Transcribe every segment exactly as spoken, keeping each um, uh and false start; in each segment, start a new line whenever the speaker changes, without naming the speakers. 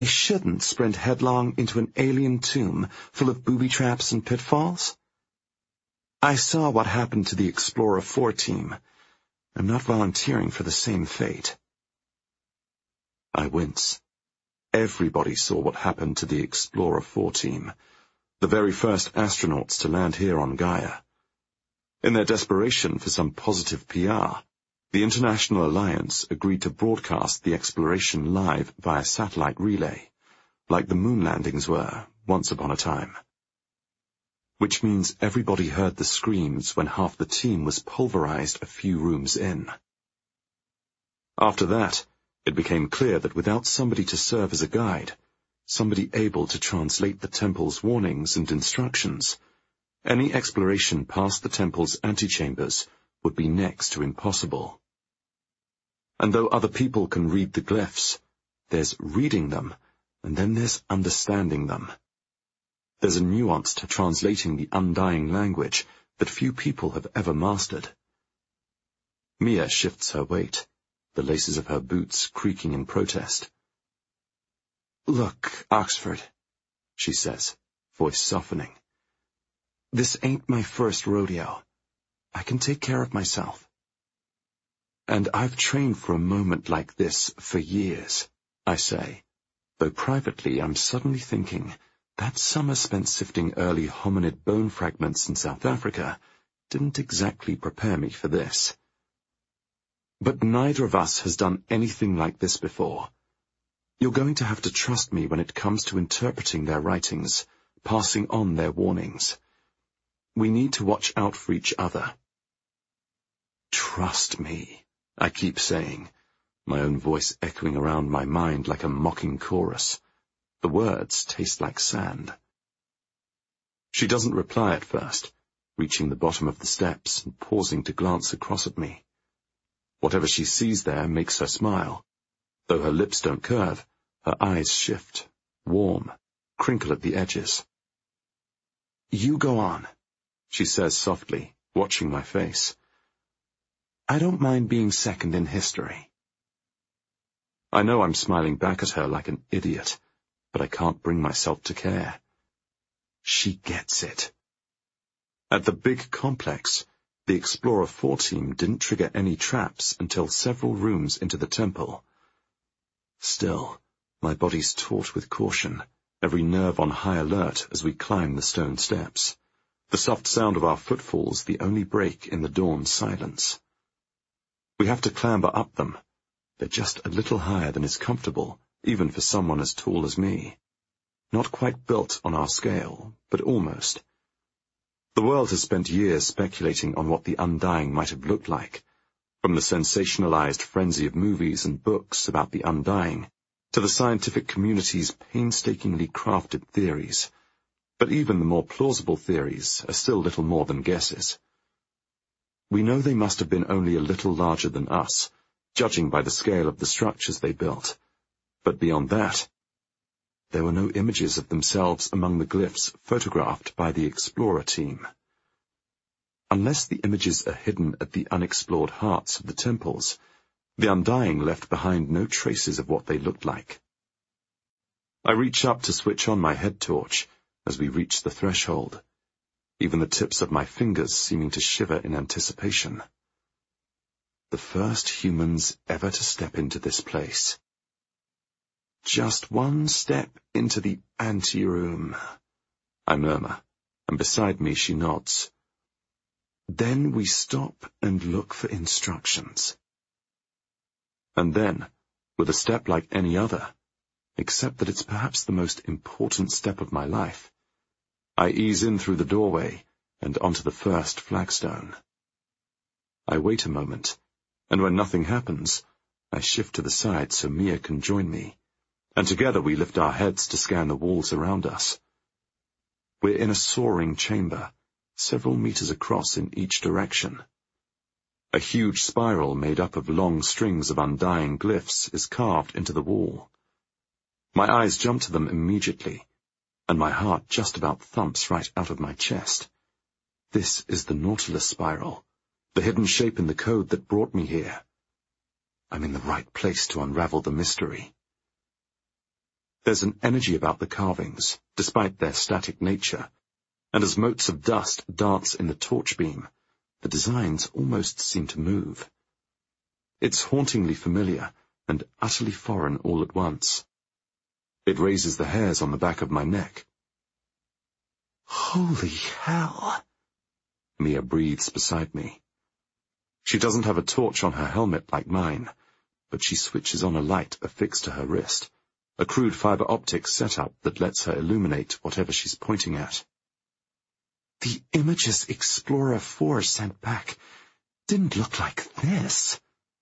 I shouldn't sprint headlong into an alien tomb full of booby traps and pitfalls? I saw what happened to the Explorer four team. I'm not volunteering for the same fate. I wince. Everybody saw what happened to the Explorer four team, the very first astronauts to land here on Gaia. In their desperation for some positive P R, the International Alliance agreed to broadcast the exploration live via satellite relay, like the moon landings were once upon a time. Which means everybody heard the screams when half the team was pulverized a few rooms in. After that, it became clear that without somebody to serve as a guide, somebody able to translate the temple's warnings and instructions, any exploration past the temple's antechambers would be next to impossible. And though other people can read the glyphs, there's reading them, and then there's understanding them. There's a nuance to translating the undying language that few people have ever mastered. Mia shifts her weight, the laces of her boots creaking in protest. "Look, Oxford," she says, voice softening. "This ain't my first rodeo. I can take care of myself. And I've trained for a moment like this for years," I say, though privately I'm suddenly thinking that summer spent sifting early hominid bone fragments in South Africa didn't exactly prepare me for this. But neither of us has done anything like this before. You're going to have to trust me when it comes to interpreting their writings, passing on their warnings. We need to watch out for each other. Trust me, I keep saying, my own voice echoing around my mind like a mocking chorus. The words taste like sand. She doesn't reply at first, reaching the bottom of the steps and pausing to glance across at me. Whatever she sees there makes her smile. Though her lips don't curve, her eyes shift, warm, crinkle at the edges. "You go on," she says softly, watching my face. "I don't mind being second in history." I know I'm smiling back at her like an idiot, but I can't bring myself to care. She gets it. At the big complex, the Explorer four team didn't trigger any traps until several rooms into the temple. Still, my body's taut with caution, every nerve on high alert as we climb the stone steps, the soft sound of our footfalls the only break in the dawn silence. We have to clamber up them. They're just a little higher than is comfortable, even for someone as tall as me. Not quite built on our scale, but almost. The world has spent years speculating on what the Undying might have looked like, from the sensationalized frenzy of movies and books about the Undying, to the scientific community's painstakingly crafted theories. But even the more plausible theories are still little more than guesses. We know they must have been only a little larger than us, judging by the scale of the structures they built. But beyond that, there were no images of themselves among the glyphs photographed by the Explorer team. Unless the images are hidden at the unexplored hearts of the temples, the Undying left behind no traces of what they looked like. I reach up to switch on my head torch as we reach the threshold, even the tips of my fingers seeming to shiver in anticipation. The first humans ever to step into this place. Just one step into the anteroom, I murmur, and beside me she nods. Then we stop and look for instructions. And then, with a step like any other, except that it's perhaps the most important step of my life, I ease in through the doorway and onto the first flagstone. I wait a moment, and when nothing happens, I shift to the side so Mia can join me, and together we lift our heads to scan the walls around us. We're in a soaring chamber, several meters across in each direction. A huge spiral made up of long strings of undying glyphs is carved into the wall. My eyes jump to them immediately, and my heart just about thumps right out of my chest. This is the Nautilus spiral, the hidden shape in the code that brought me here. I'm in the right place to unravel the mystery. There's an energy about the carvings, despite their static nature, and as motes of dust dance in the torch beam, the designs almost seem to move. It's hauntingly familiar and utterly foreign all at once. It raises the hairs on the back of my neck. "Holy hell!" Mia breathes beside me. She doesn't have a torch on her helmet like mine, but she switches on a light affixed to her wrist, a crude fiber optic setup that lets her illuminate whatever she's pointing at. "The images Explorer four sent back didn't look like this."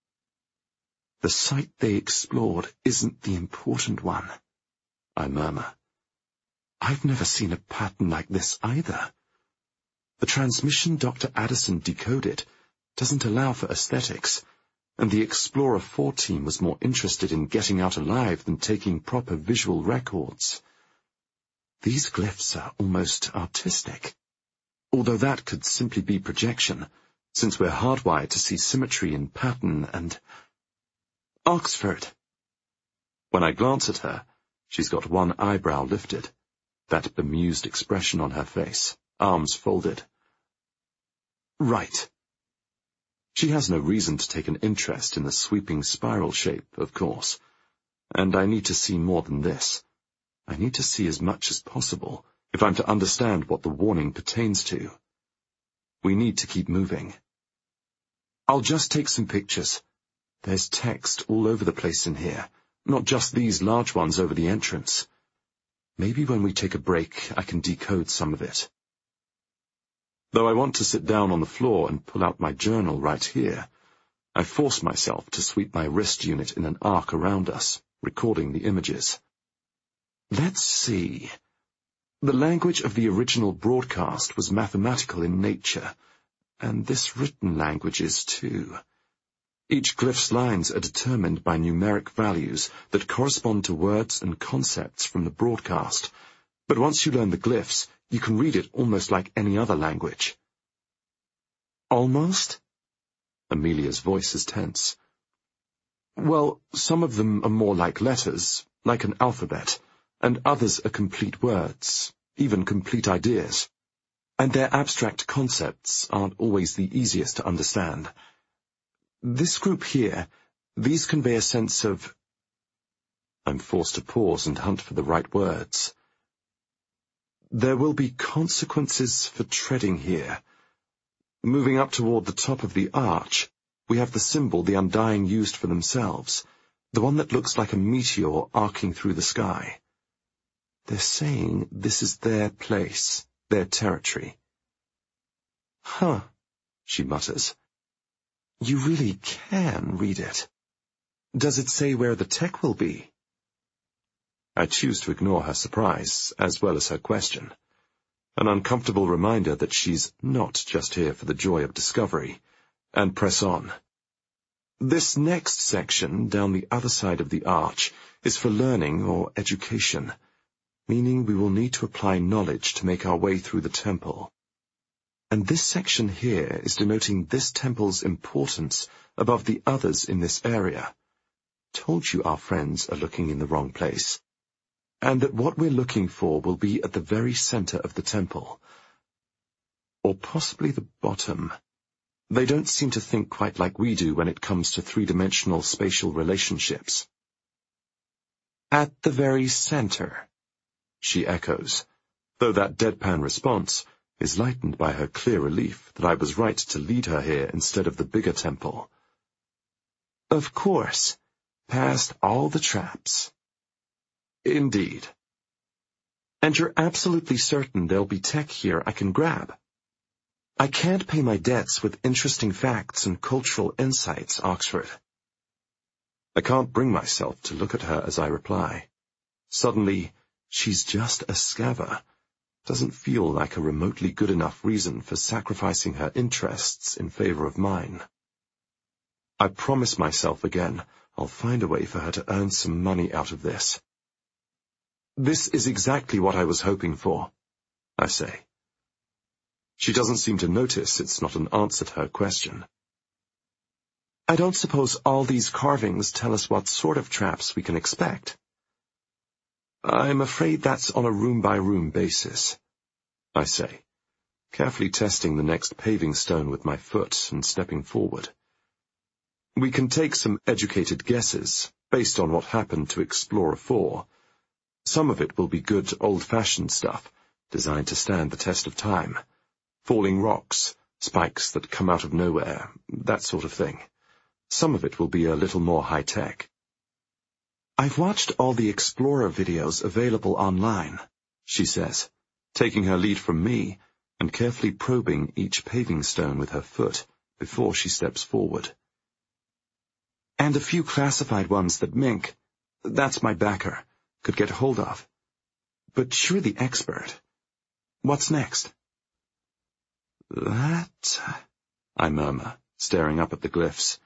"The site they explored isn't the important one," I murmur. "I've never seen a pattern like this either. The transmission Doctor Addison decoded doesn't allow for aesthetics, and the Explorer four team was more interested in getting out alive than taking proper visual records. These glyphs are almost artistic, although that could simply be projection, since we're hardwired to see symmetry in pattern and... Oxford." When I glance at her, she's got one eyebrow lifted, that bemused expression on her face, arms folded. "Right." She has no reason to take an interest in the sweeping spiral shape, of course, and I need to see more than this. I need to see as much as possible, if I'm to understand what the warning pertains to. We need to keep moving. "I'll just take some pictures. There's text all over the place in here, not just these large ones over the entrance. Maybe when we take a break, I can decode some of it." Though I want to sit down on the floor and pull out my journal right here, I force myself to sweep my wrist unit in an arc around us, recording the images. Let's see. The language of the original broadcast was mathematical in nature, and this written language is too. Each glyph's lines are determined by numeric values that correspond to words and concepts from the broadcast, but once you learn the glyphs, you can read it almost like any other language. "Almost?" Amelia's voice is tense. "Well, some of them are more like letters, like an alphabet, and others are complete words, even complete ideas. And their abstract concepts aren't always the easiest to understand. This group here, these convey a sense of..." I'm forced to pause and hunt for the right words. "There will be consequences for treading here. Moving up toward the top of the arch, we have the symbol the Undying used for themselves, the one that looks like a meteor arcing through the sky. They're saying this is their place, their territory." "Huh," she mutters. "You really can read it. Does it say where the tech will be?" I choose to ignore her surprise, as well as her question. An uncomfortable reminder that she's not just here for the joy of discovery, and press on. "This next section, down the other side of the arch, is for learning or education, meaning we will need to apply knowledge to make our way through the temple. And this section here is denoting this temple's importance above the others in this area. Told you our friends are looking in the wrong place. And that what we're looking for will be at the very center of the temple. Or possibly the bottom. They don't seem to think quite like we do when it comes to three-dimensional spatial relationships." "At the very center," she echoes, though that deadpan response is lightened by her clear relief that I was right to lead her here instead of the bigger temple. "Of course, past all the traps." "Indeed." "And you're absolutely certain there'll be tech here I can grab?" "I can't pay my debts with interesting facts and cultural insights, Oxford." I can't bring myself to look at her as I reply. Suddenly, she's just a scava. Doesn't feel like a remotely good enough reason for sacrificing her interests in favor of mine. I promise myself again I'll find a way for her to earn some money out of this. "This is exactly what I was hoping for," I say. She doesn't seem to notice it's not an answer to her question. "I don't suppose all these carvings tell us what sort of traps we can expect?" I'm afraid that's on a room-by-room basis, I say, carefully testing the next paving stone with my foot and stepping forward. We can take some educated guesses, based on what happened to Explorer four. Some of it will be good old-fashioned stuff, designed to stand the test of time. Falling rocks, spikes that come out of nowhere, that sort of thing. Some of it will be a little more high-tech. I've watched all the Explorer videos available online, she says, taking her lead from me and carefully probing each paving stone with her foot before she steps forward. And a few classified ones that Mink, that's my backer, could get hold of. But you're the expert. What's next? That, I murmur, staring up at the glyphs,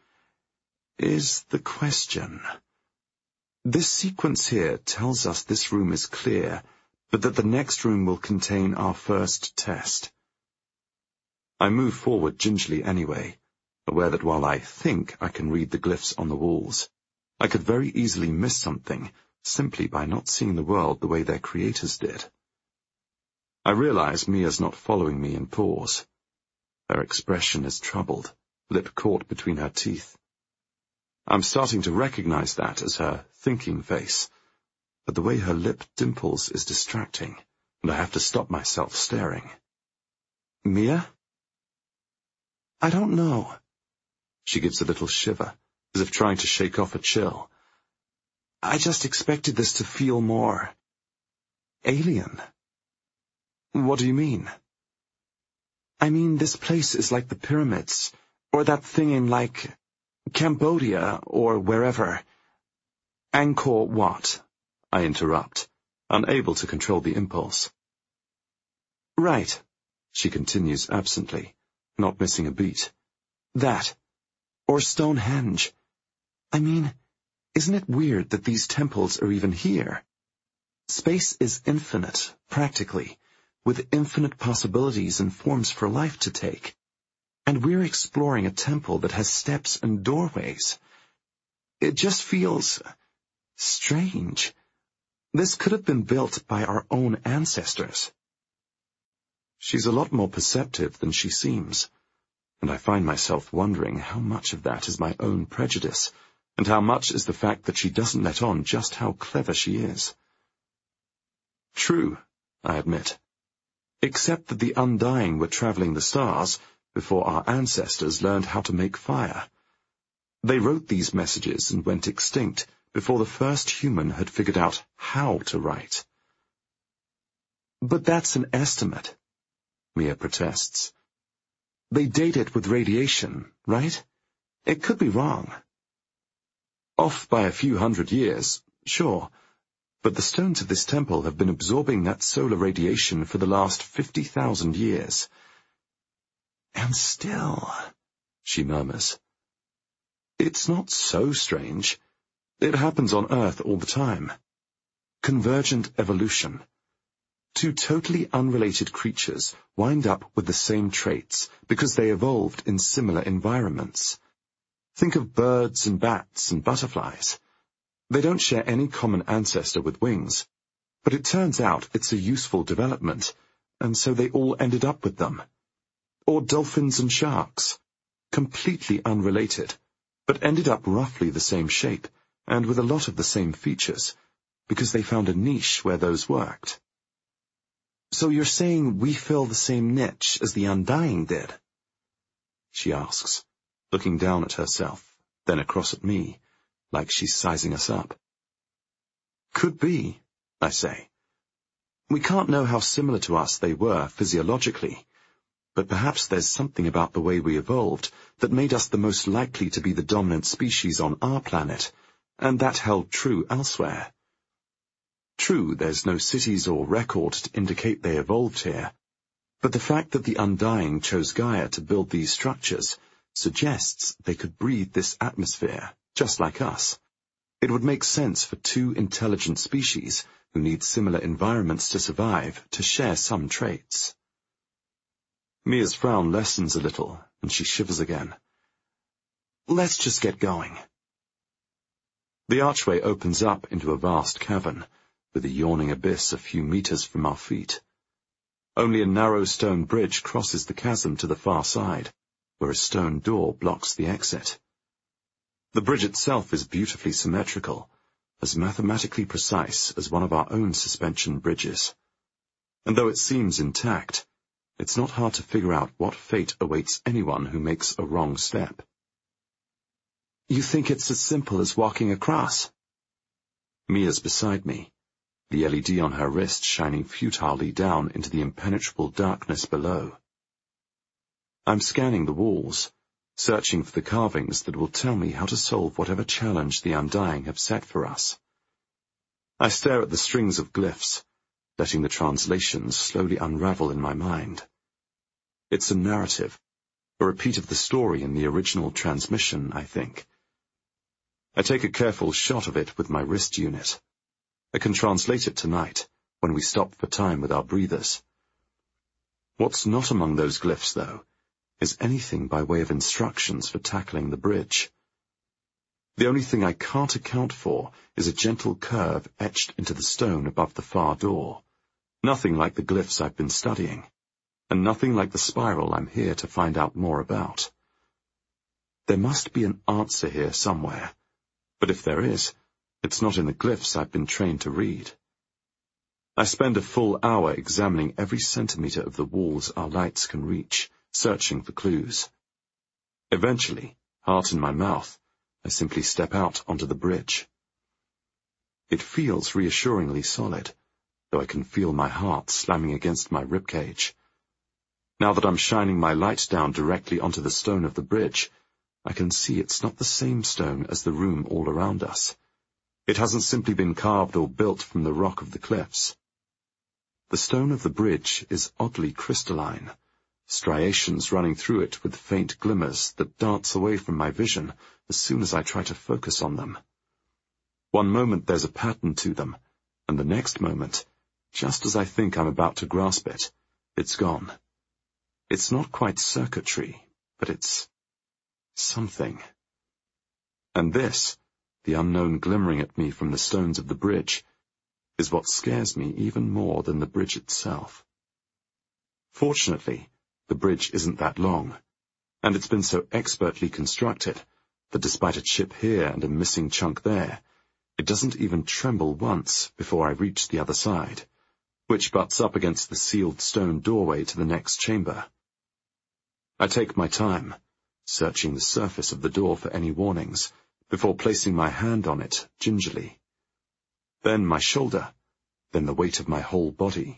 is the question. This sequence here tells us this room is clear, but that the next room will contain our first test. I move forward gingerly anyway, aware that while I think I can read the glyphs on the walls, I could very easily miss something simply by not seeing the world the way their creators did. I realize Mia's not following me and pause. Her expression is troubled, lip caught between her teeth. I'm starting to recognize that as her thinking face, but the way her lip dimples is distracting, and I have to stop myself staring. Mia? I don't know. She gives a little shiver, as if trying to shake off a chill. I just expected this to feel more alien. What do you mean? I mean, this place is like the pyramids, or that thing in, like, Cambodia, or wherever. Angkor what? I interrupt, unable to control the impulse. Right, she continues absently, not missing a beat. That. Or Stonehenge. I mean, isn't it weird that these temples are even here? Space is infinite, practically, with infinite possibilities and forms for life to take. And we're exploring a temple that has steps and doorways. It just feels strange. This could have been built by our own ancestors. She's a lot more perceptive than she seems, and I find myself wondering how much of that is my own prejudice, and how much is the fact that she doesn't let on just how clever she is. True, I admit. Except that the Undying were traveling the stars before our ancestors learned how to make fire. They wrote these messages and went extinct before the first human had figured out how to write. But that's an estimate, Mia protests. They date it with radiation, right? It could be wrong. Off by a few hundred years, sure, but the stones of this temple have been absorbing that solar radiation for the last fifty thousand years. And still, she murmurs, it's not so strange. It happens on Earth all the time. Convergent evolution. Two totally unrelated creatures wind up with the same traits because they evolved in similar environments. Think of birds and bats and butterflies. They don't share any common ancestor with wings, but it turns out it's a useful development, and so they all ended up with them. Or dolphins and sharks, completely unrelated, but ended up roughly the same shape, and with a lot of the same features, because they found a niche where those worked. So you're saying we fill the same niche as the Undying did? She asks, looking down at herself, then across at me, like she's sizing us up. Could be, I say. We can't know how similar to us they were physiologically, but perhaps there's something about the way we evolved that made us the most likely to be the dominant species on our planet, and that held true elsewhere. True, there's no cities or record to indicate they evolved here, but the fact that the Undying chose Gaia to build these structures suggests they could breathe this atmosphere, just like us. It would make sense for two intelligent species who need similar environments to survive to share some traits. Mia's frown lessens a little, and she shivers again. Let's just get going. The archway opens up into a vast cavern, with a yawning abyss a few meters from our feet. Only a narrow stone bridge crosses the chasm to the far side, where a stone door blocks the exit. The bridge itself is beautifully symmetrical, as mathematically precise as one of our own suspension bridges. And though it seems intact, it's not hard to figure out what fate awaits anyone who makes a wrong step. You think it's as simple as walking across? Mia's beside me, the L E D on her wrist shining futilely down into the impenetrable darkness below. I'm scanning the walls, searching for the carvings that will tell me how to solve whatever challenge the Undying have set for us. I stare at the strings of glyphs, letting the translations slowly unravel in my mind. It's a narrative, a repeat of the story in the original transmission, I think. I take a careful shot of it with my wrist unit. I can translate it tonight, when we stop for time with our breathers. What's not among those glyphs, though, is anything by way of instructions for tackling the bridge. The only thing I can't account for is a gentle curve etched into the stone above the far door, nothing like the glyphs I've been studying, and nothing like the spiral I'm here to find out more about. There must be an answer here somewhere, but if there is, it's not in the glyphs I've been trained to read. I spend a full hour examining every centimeter of the walls our lights can reach, searching for clues. Eventually, heart in my mouth, I simply step out onto the bridge. It feels reassuringly solid, though I can feel my heart slamming against my ribcage. Now that I'm shining my light down directly onto the stone of the bridge, I can see it's not the same stone as the room all around us. It hasn't simply been carved or built from the rock of the cliffs. The stone of the bridge is oddly crystalline, striations running through it with faint glimmers that dance away from my vision as soon as I try to focus on them. One moment there's a pattern to them, and the next moment, just as I think I'm about to grasp it, it's gone. It's not quite circuitry, but it's something. And this, the unknown glimmering at me from the stones of the bridge, is what scares me even more than the bridge itself. Fortunately, the bridge isn't that long, and it's been so expertly constructed that despite a chip here and a missing chunk there, it doesn't even tremble once before I reach the other side, which butts up against the sealed stone doorway to the next chamber. I take my time, searching the surface of the door for any warnings, before placing my hand on it gingerly. Then my shoulder, then the weight of my whole body.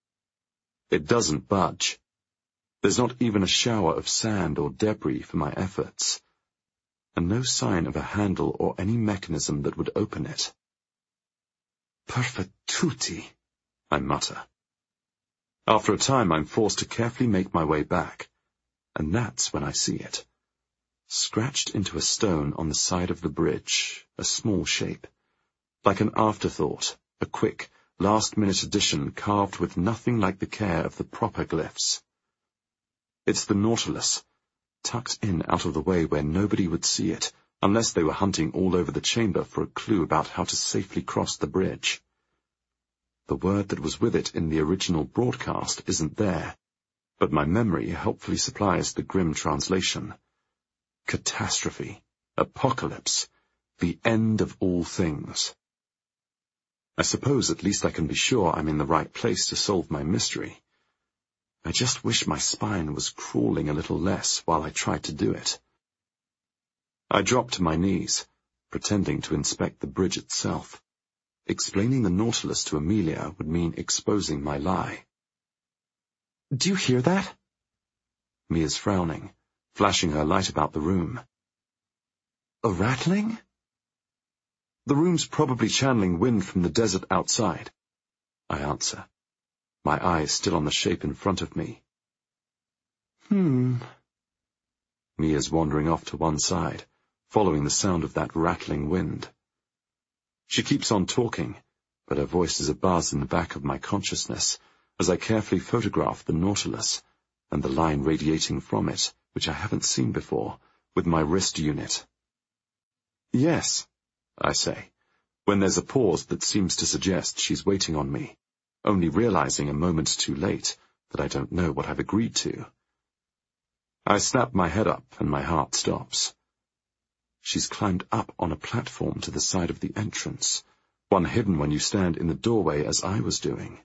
It doesn't budge. There's not even a shower of sand or debris for my efforts, and no sign of a handle or any mechanism that would open it. Perfettuti, I mutter. After a time, I'm forced to carefully make my way back, and that's when I see it. Scratched into a stone on the side of the bridge, a small shape, like an afterthought, a quick, last-minute addition carved with nothing like the care of the proper glyphs. It's the Nautilus, tucked in out of the way where nobody would see it, unless they were hunting all over the chamber for a clue about how to safely cross the bridge. The word that was with it in the original broadcast isn't there, but my memory helpfully supplies the grim translation. Catastrophe, apocalypse, the end of all things. I suppose at least I can be sure I'm in the right place to solve my mystery. I just wish my spine was crawling a little less while I tried to do it. I dropped to my knees, pretending to inspect the bridge itself. Explaining the Nautilus to Amelia would mean exposing my lie. Do you hear that? Mia's frowning, flashing her light about the room. A rattling? The room's probably channeling wind from the desert outside, I answer, my eyes still on the shape in front of me. Hmm. Mia's wandering off to one side, following the sound of that rattling wind. She keeps on talking, but her voice is a buzz in the back of my consciousness as I carefully photograph the Nautilus and the line radiating from it, which I haven't seen before, with my wrist unit. Yes, I say, when there's a pause that seems to suggest she's waiting on me, only realizing a moment too late that I don't know what I've agreed to. I snap my head up and my heart stops. She's climbed up on a platform to the side of the entrance, one hidden when you stand in the doorway as I was doing.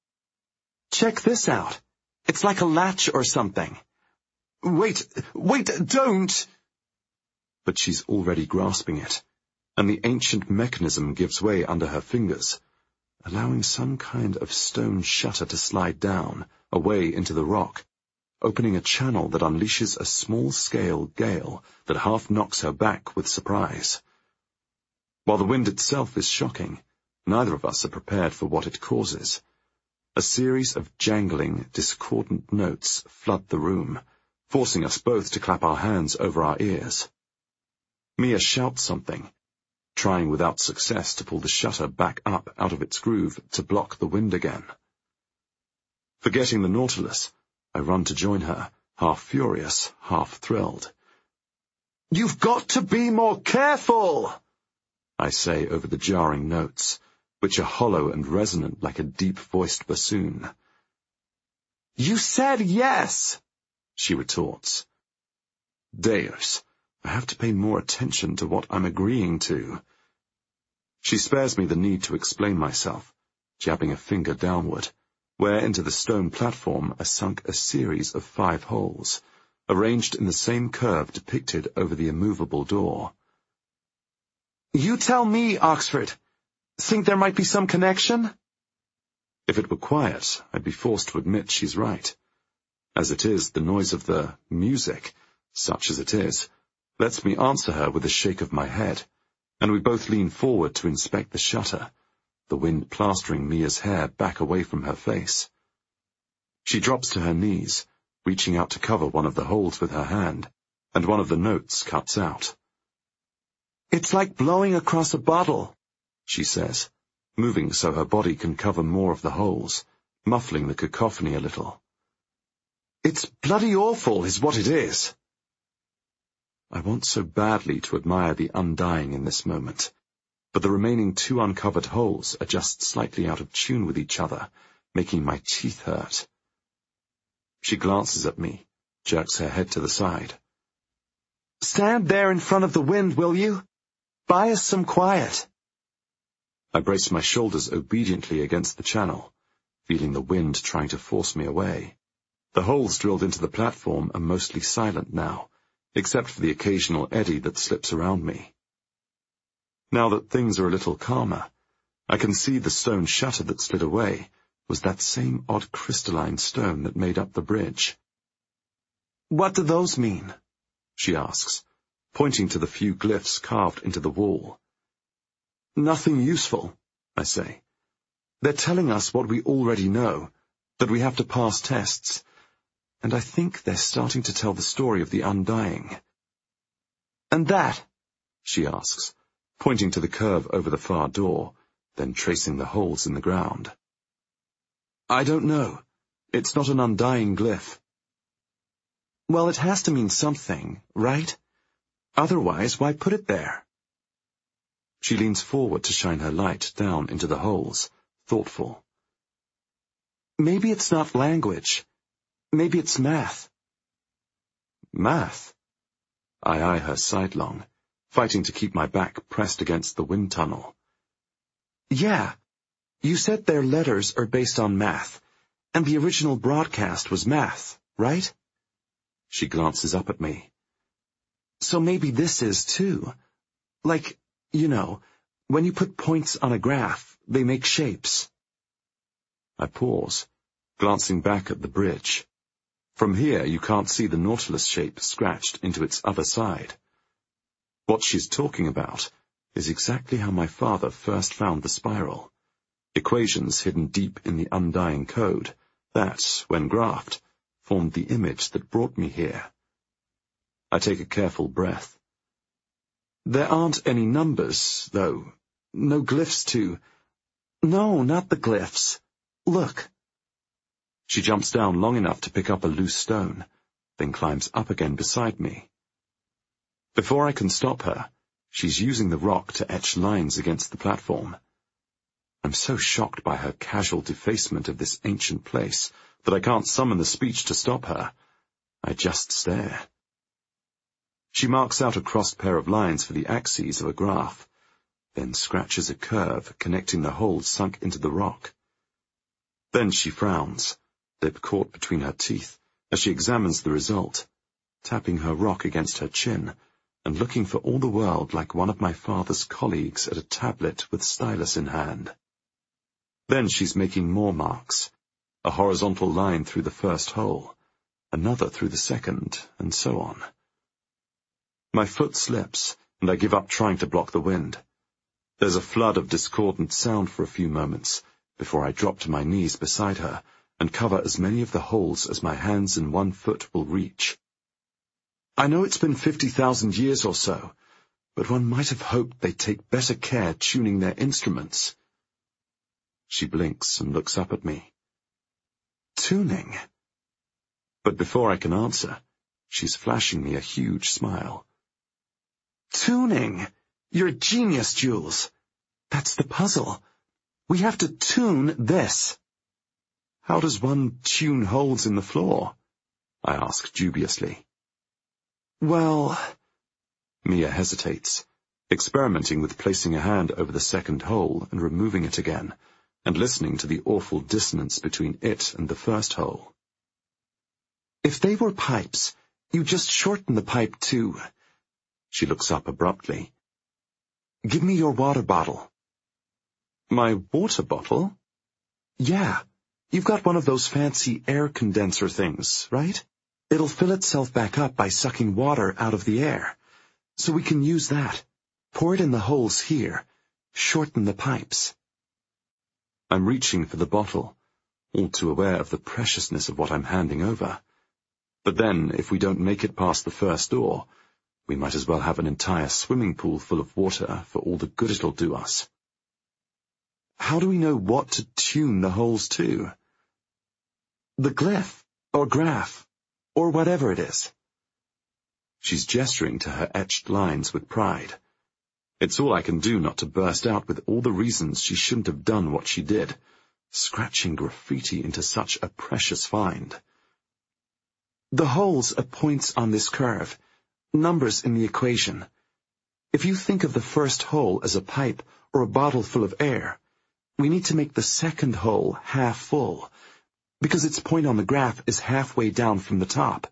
Check this out. It's like a latch or something. Wait, wait, don't!
But she's already grasping it, and the ancient mechanism gives way under her fingers, allowing some kind of stone shutter to slide down, away into the rock, opening a channel that unleashes a small-scale gale that half knocks her back with surprise. While the wind itself is shocking, neither of us are prepared for what it causes. A series of jangling, discordant notes flood the room, forcing us both to clap our hands over our ears. Mia shouts something, trying without success to pull the shutter back up out of its groove to block the wind again. Forgetting the Nautilus, I run to join her, half furious, half thrilled.
"You've got to be more careful!"
I say over the jarring notes, which are hollow and resonant like a deep-voiced bassoon.
"You said yes!"
she retorts. Deus, I have to pay more attention to what I'm agreeing to. She spares me the need to explain myself, jabbing a finger downward, where into the stone platform are sunk a series of five holes, arranged in the same curve depicted over the immovable door.
"You tell me, Oxford. Think there might be some connection?"
If it were quiet, I'd be forced to admit she's right. As it is, the noise of the music, such as it is, lets me answer her with a shake of my head, and we both lean forward to inspect the shutter, the wind plastering Mia's hair back away from her face. She drops to her knees, reaching out to cover one of the holes with her hand, and one of the notes cuts out.
"It's like blowing across a bottle,"
she says, moving so her body can cover more of the holes, muffling the cacophony a little.
"It's bloody awful, is what it is."
I want so badly to admire the undying in this moment, but the remaining two uncovered holes are just slightly out of tune with each other, making my teeth hurt. She glances at me, jerks her head to the side.
"Stand there in front of the wind, will you? Buy us some quiet."
I brace my shoulders obediently against the channel, feeling the wind trying to force me away. The holes drilled into the platform are mostly silent now, except for the occasional eddy that slips around me. Now that things are a little calmer, I can see the stone shutter that slid away was that same odd crystalline stone that made up the bridge.
"What do those mean?"
she asks, pointing to the few glyphs carved into the wall.
"Nothing useful,"
I say.
"They're telling us what we already know, that we have to pass tests.
And I think they're starting to tell the story of the Undying."
"And that?"
she asks, pointing to the curve over the far door, then tracing the holes in the ground.
"I don't know.
It's not an Undying glyph."
"Well, it has to mean something, right? Otherwise, why put it there?"
She leans forward to shine her light down into the holes, thoughtful.
"Maybe it's not language. Maybe it's math."
"Math?" I eye her sidelong, fighting to keep my back pressed against the wind tunnel.
"Yeah. You said their letters are based on math, and the original broadcast was math, right?"
She glances up at me.
"So maybe this is, too. Like, you know, when you put points on a graph, they make shapes."
I pause, glancing back at the bridge. From here, you can't see the Nautilus shape scratched into its other side. What she's talking about is exactly how my father first found the spiral. Equations hidden deep in the Undying code that, when graphed, formed the image that brought me here. I take a careful breath.
"There aren't any numbers, though. No glyphs to—" "No, not the glyphs. Look."
She jumps down long enough to pick up a loose stone, then climbs up again beside me. Before I can stop her, She's using the rock to etch lines against the platform. I'm so shocked by her casual defacement of this ancient place that I can't summon the speech to stop her. I just stare. She marks out a crossed pair of lines for the axes of a graph, then scratches a curve connecting the holes sunk into the rock. Then she frowns, lip caught between her teeth, as she examines the result, tapping her rock against her chin and looking for all the world like one of my father's colleagues at a tablet with stylus in hand. Then she's making more marks, a horizontal line through the first hole, another through the second, and so on. My foot slips, and I give up trying to block the wind. There's a flood of discordant sound for a few moments, before I drop to my knees beside her and cover as many of the holes as my hands and one foot will reach. I know it's been fifty thousand years or so, but one might have hoped they'd take better care tuning their instruments. She blinks and looks up at me. Tuning? But before I can answer, she's flashing me a huge smile. Tuning! You're a genius, Jules. That's the puzzle. We have to tune this. How does one tune holes in the floor? I ask dubiously. Well... Mia hesitates, experimenting with placing a hand over the second hole and removing it again, and listening to the awful dissonance between it and the first hole. If they were pipes, you just shorten the pipe to... She looks up abruptly. Give me your water bottle. My water bottle? Yeah, you've got one of those fancy air condenser things, right? It'll fill itself back up by sucking water out of the air. So we can use that. Pour it in the holes here. Shorten the pipes. I'm reaching for the bottle, all too aware of the preciousness of what I'm handing over. But then, if we don't make it past the first door, we might as well have an entire swimming pool full of water for all the good it'll do us. How do we know what to tune the holes to? The glyph, or graph, or whatever it is. She's gesturing to her etched lines with pride. It's all I can do not to burst out with all the reasons she shouldn't have done what she did, scratching graffiti into such a precious find. The holes are points on this curve, numbers in the equation. If you think of the first hole as a pipe or a bottle full of air, we need to make the second hole half full, because its point on the graph is halfway down from the top.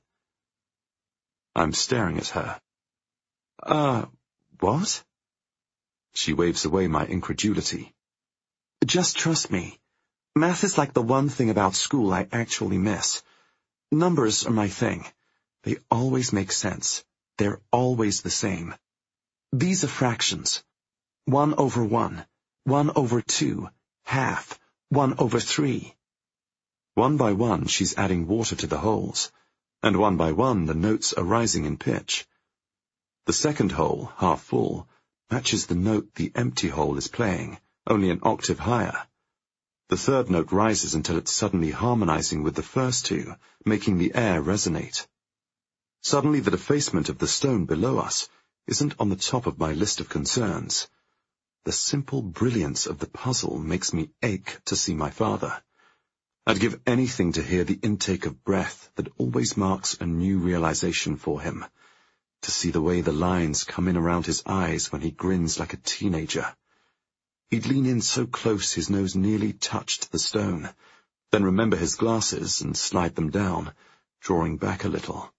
I'm staring at her. Uh, what? She waves away my incredulity. Just trust me. Math is like the one thing about school I actually miss. Numbers are my thing. They always make sense. They're always the same. These are fractions. One over one, one over two, half, one over three. One by one, she's adding water to the holes, and one by one, the notes are rising in pitch. The second hole, half full, matches the note the empty hole is playing, only an octave higher. The third note rises until it's suddenly harmonizing with the first two, making the air resonate. Suddenly the defacement of the stone below us isn't on the top of my list of concerns. The simple brilliance of the puzzle makes me ache to see my father. I'd give anything to hear the intake of breath that always marks a new realization for him, to see the way the lines come in around his eyes when he grins like a teenager. He'd lean in so close his nose nearly touched the stone, then remember his glasses and slide them down, drawing back a little.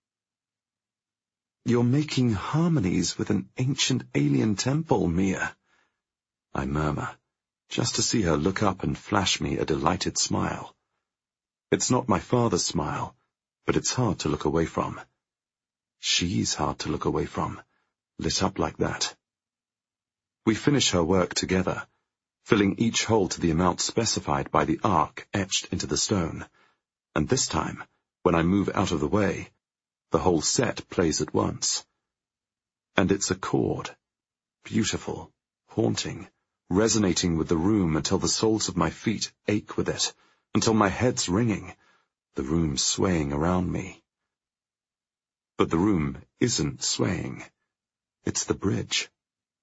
You're making harmonies with an ancient alien temple, Mia, I murmur, just to see her look up and flash me a delighted smile. It's not my father's smile, but it's hard to look away from. She's hard to look away from, lit up like that. We finish her work together, filling each hole to the amount specified by the arc etched into the stone, and this time, when I move out of the way, the whole set plays at once. And it's a chord, beautiful, haunting, resonating with the room until the soles of my feet ache with it, until my head's ringing, the room swaying around me. But the room isn't swaying. It's the bridge.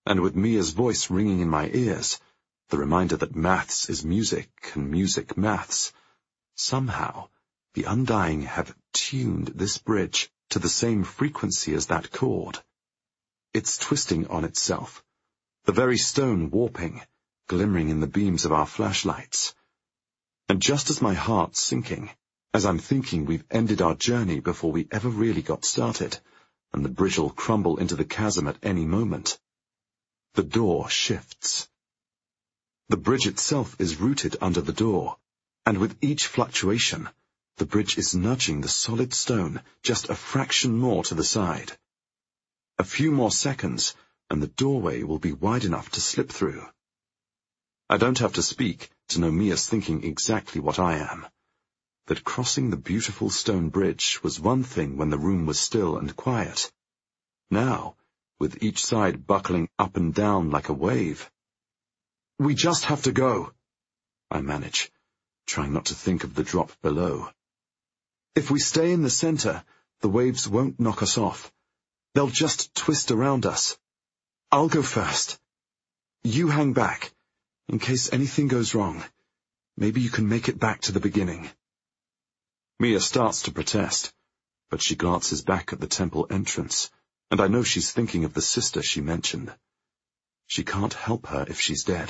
And with Mia's voice ringing in my ears, the reminder that maths is music and music maths, somehow the Undying have tuned this bridge to the same frequency as that chord. It's twisting on itself, the very stone warping, glimmering in the beams of our flashlights. And just as my heart's sinking, as I'm thinking we've ended our journey before we ever really got started, and the bridge will crumble into the chasm at any moment, the door shifts. The bridge itself is rooted under the door, and with each fluctuation, the bridge is nudging the solid stone just a fraction more to the side. A few more seconds, and the doorway will be wide enough to slip through. I don't have to speak to know Mia's thinking exactly what I am. That crossing the beautiful stone bridge was one thing when the room was still and quiet. Now, with each side buckling up and down like a wave. "We just have to go," I manage, trying not to think of the drop below. "If we stay in the center, the waves won't knock us off. They'll just twist around us. I'll go first. You hang back, in case anything goes wrong. Maybe you can make it back to the beginning." Mia starts to protest, but she glances back at the temple entrance, and I know she's thinking of the sister she mentioned. She can't help her if she's dead.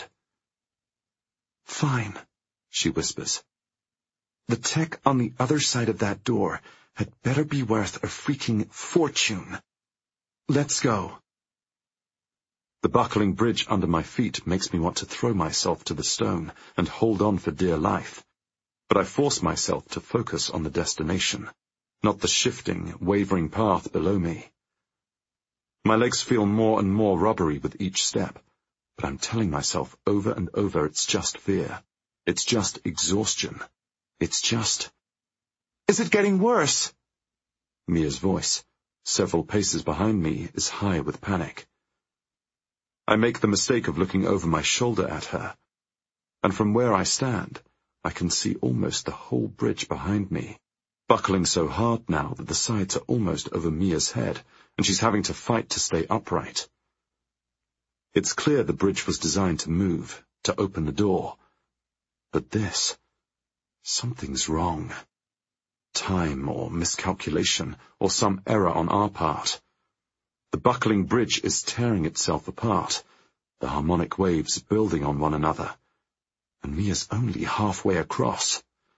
"Fine," she whispers. "The tech on the other side of that door had better be worth a freaking fortune. Let's go." The buckling bridge under my feet makes me want to throw myself to the stone and hold on for dear life, but I force myself to focus on the destination, not the shifting, wavering path below me. My legs feel more and more rubbery with each step, but I'm telling myself over and over it's just fear. It's just exhaustion. It's just... "Is it getting worse?" Mia's voice, several paces behind me, is high with panic. I make the mistake of looking over my shoulder at her, and from where I stand, I can see almost the whole bridge behind me, buckling so hard now that the sides are almost over Mia's head, and she's having to fight to stay upright. It's clear the bridge was designed to move, to open the door. But this... something's wrong. Time or miscalculation, or some error on our part. The buckling bridge is tearing itself apart, the harmonic waves building on one another, and Mia's only halfway across.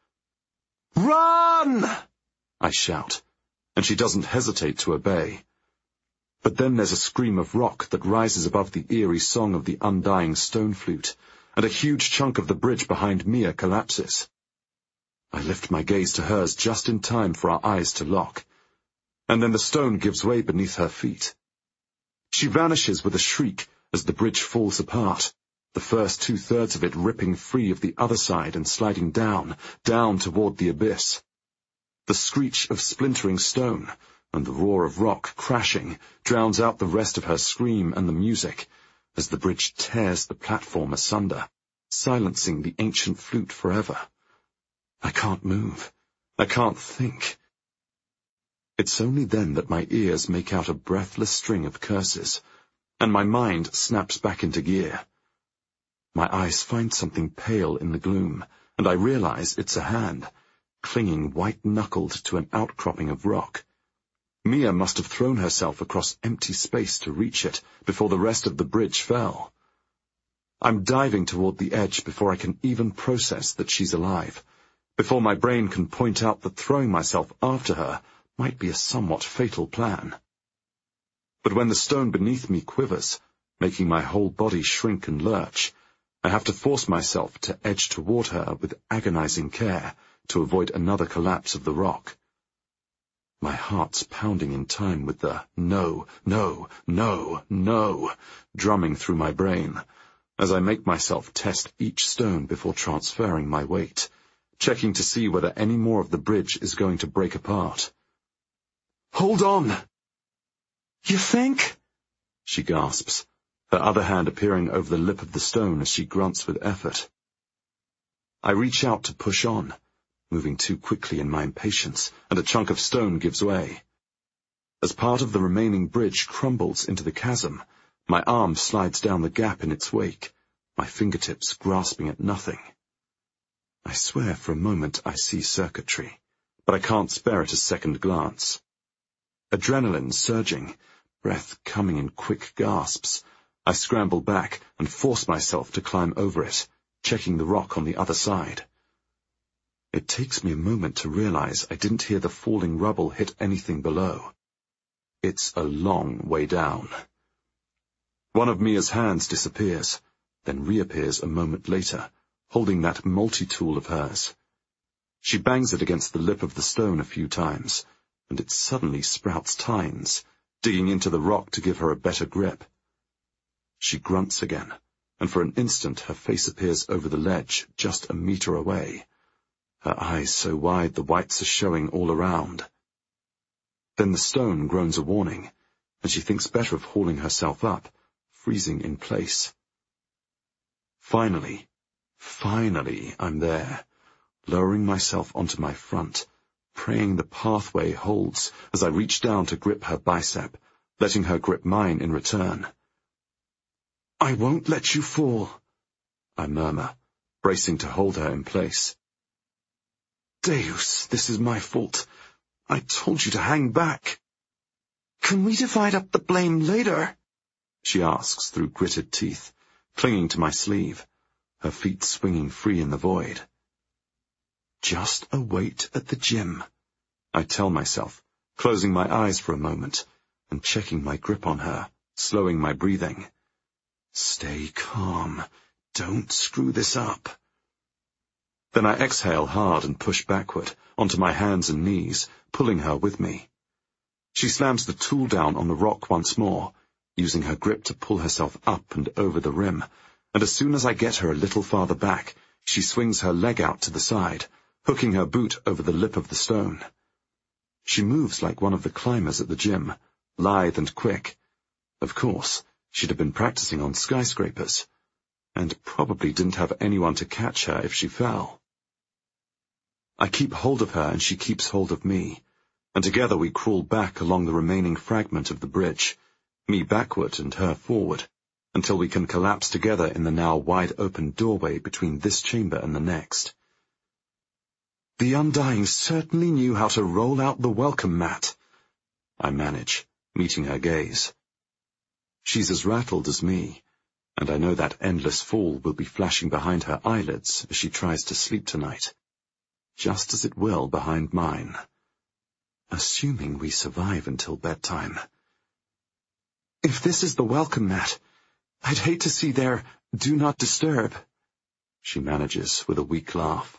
"Run!" I shout, and she doesn't hesitate to obey. But then there's a scream of rock that rises above the eerie song of the undying stone flute, and a huge chunk of the bridge behind Mia collapses. I lift my gaze to hers just in time for our eyes to lock, and then the stone gives way beneath her feet. She vanishes with a shriek as the bridge falls apart, the first two-thirds of it ripping free of the other side and sliding down, down toward the abyss. The screech of splintering stone and the roar of rock crashing drowns out the rest of her scream and the music as the bridge tears the platform asunder, silencing the ancient flute forever. I can't move. I can't think. It's only then that my ears make out a breathless string of curses, and my mind snaps back into gear. My eyes find something pale in the gloom, and I realize it's a hand, clinging white-knuckled to an outcropping of rock. Mia must have thrown herself across empty space to reach it before the rest of the bridge fell. I'm diving toward the edge before I can even process that she's alive, before my brain can point out that throwing myself after her might be a somewhat fatal plan. But when the stone beneath me quivers, making my whole body shrink and lurch, I have to force myself to edge toward her with agonizing care to avoid another collapse of the rock. My heart's pounding in time with the no, no, no, no, drumming through my brain, as I make myself test each stone before transferring my weight, checking to see whether any more of the bridge is going to break apart. "Hold on!" "You think?" she gasps, her other hand appearing over the lip of the stone as she grunts with effort. I reach out to push on, moving too quickly in my impatience, and a chunk of stone gives way. As part of the remaining bridge crumbles into the chasm, My arm slides down the gap in its wake, my fingertips grasping at nothing. I swear for a moment I see circuitry, but I can't spare it a second glance. Adrenaline surging, breath coming in quick gasps. I scramble back and force myself to climb over it, checking the rock on the other side. It takes me a moment to realize I didn't hear the falling rubble hit anything below. It's a long way down. One of Mia's hands disappears, then reappears a moment later, holding that multi-tool of hers. She bangs it against the lip of the stone a few times, and it suddenly sprouts tines, digging into the rock to give her a better grip. She grunts again, and for an instant her face appears over the ledge, just a meter away. Her eyes so wide the whites are showing all around. Then the stone groans a warning, and she thinks better of hauling herself up, freezing in place. Finally, finally, I'm there, lowering myself onto my front, praying the pathway holds as I reach down to grip her bicep, letting her grip mine in return. "I won't let you fall," I murmur, bracing to hold her in place. "Deus, this is my fault. I told you to hang back." "Can we divide up the blame later?" she asks through gritted teeth, clinging to my sleeve, her feet swinging free in the void. "Just a wait at the gym," I tell myself, closing my eyes for a moment and checking my grip on her, slowing my breathing. Stay calm. Don't screw this up. Then I exhale hard and push backward, onto my hands and knees, pulling her with me. She slams the tool down on the rock once more, using her grip to pull herself up and over the rim, and as soon as I get her a little farther back, she swings her leg out to the side, hooking her boot over the lip of the stone. She moves like one of the climbers at the gym, lithe and quick. Of course, she'd have been practicing on skyscrapers, and probably didn't have anyone to catch her if she fell. I keep hold of her and she keeps hold of me, and together we crawl back along the remaining fragment of the bridge, me backward and her forward, until we can collapse together in the now wide-open doorway between this chamber and the next. The Undying certainly knew how to roll out the welcome mat, I manage, meeting her gaze. She's as rattled as me, and I know that endless fall will be flashing behind her eyelids as she tries to sleep tonight, just as it will behind mine, assuming we survive until bedtime. If this is the welcome mat, I'd hate to see their do not disturb, she manages with a weak laugh.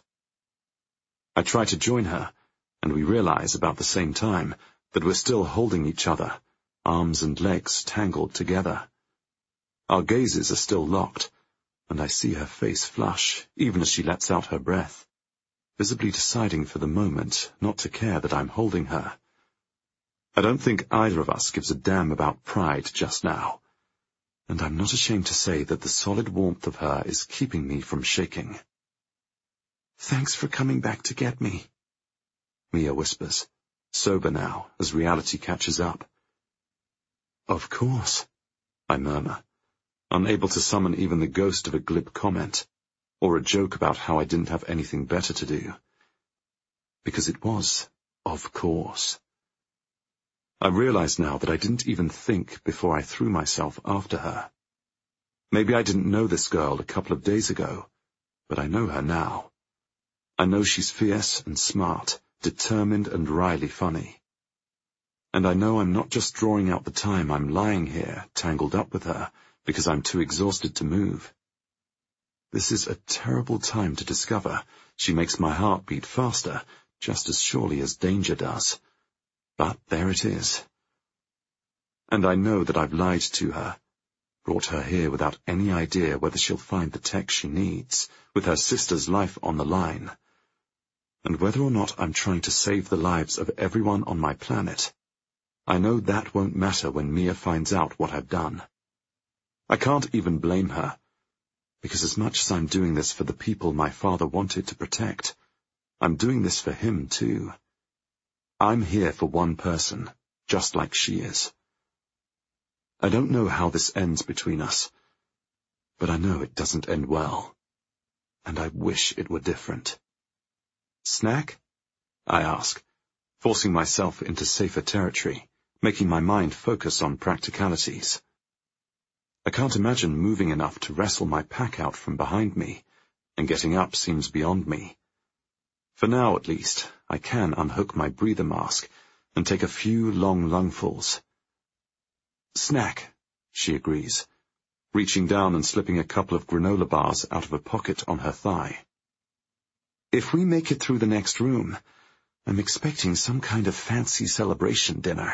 I try to join her, and we realize about the same time that we're still holding each other, arms and legs tangled together. Our gazes are still locked, and I see her face flush, even as she lets out her breath, visibly deciding for the moment not to care that I'm holding her. I don't think either of us gives a damn about pride just now, and I'm not ashamed to say that the solid warmth of her is keeping me from shaking. Thanks for coming back to get me, Mia whispers, sober now as reality catches up. Of course, I murmur, unable to summon even the ghost of a glib comment, or a joke about how I didn't have anything better to do. Because it was, of course. I realize now that I didn't even think before I threw myself after her. Maybe I didn't know this girl a couple of days ago, but I know her now. I know she's fierce and smart, determined and wryly funny. And I know I'm not just drawing out the time I'm lying here, tangled up with her, because I'm too exhausted to move. This is a terrible time to discover she makes my heart beat faster, just as surely as danger does. But there it is. And I know that I've lied to her, brought her here without any idea whether she'll find the tech she needs, with her sister's life on the line. And whether or not I'm trying to save the lives of everyone on my planet, I know that won't matter when Mia finds out what I've done. I can't even blame her, because as much as I'm doing this for the people my father wanted to protect, I'm doing this for him too. I'm here for one person, just like she is. I don't know how this ends between us, but I know it doesn't end well, and I wish it were different. Snack? I ask, forcing myself into safer territory, making my mind focus on practicalities. I can't imagine moving enough to wrestle my pack out from behind me, and getting up seems beyond me. For now, at least, I can unhook my breather mask and take a few long lungfuls. Snack, she agrees, reaching down and slipping a couple of granola bars out of a pocket on her thigh. If we make it through the next room, I'm expecting some kind of fancy celebration dinner.